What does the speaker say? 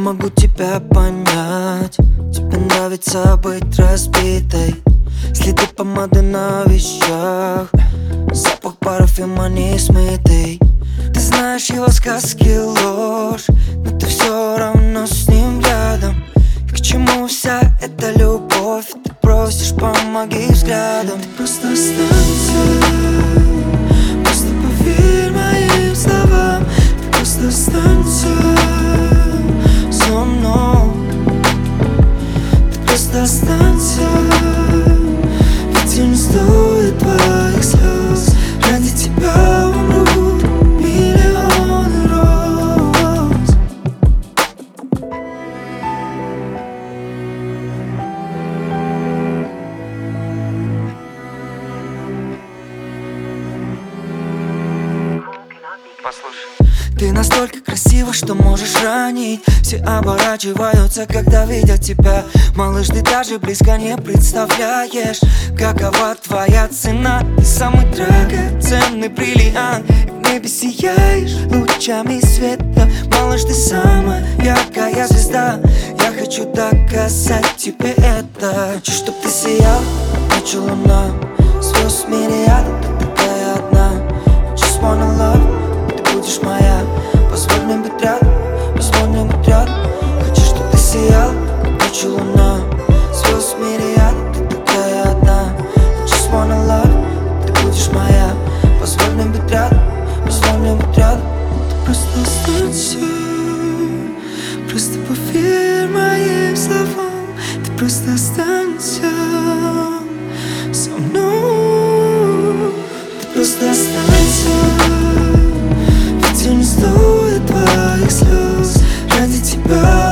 могу тебя понять. Тебе нравится быть разбитой, следы помады на вещах, запах парфюма не смытый. Ты знаешь его сказки ложь, но ты все равно с ним рядом. И к чему вся эта любовь? Ты просишь, помоги взглядом. Ты просто останься, просто поверь моим словам. Ты просто останься со мной. Ты просто останься, ведь я не стоит твоих слез. Ради тебя умрут миллионы роз. Послушай. Ты настолько красива, что можешь ранить. Все оборачиваются, когда видят тебя. Малыш, ты даже близко не представляешь, какова твоя цена. Ты самый драгоценный бриллиант, и в небе сияешь лучами света. Малыш, ты самая яркая звезда. Я хочу доказать тебе это. Хочу, чтоб ты сиял, ночью луна, звезд мириады, ты такая одна. Just wanna love, ты будешь моя. Позволь мне быть рядом, позволь мне быть рядом. Хочу, чтоб ты сиял, как ночью луна, звезд мириады, ты такая одна. Just wanna love, ты будешь моя. Позволь мне быть рядом, позволь мне быть рядом. Ты просто останься, просто поверь моим словам. Ты просто останься со мной. Ты просто останься, ведь я не стоит твоих слез. Ради тебя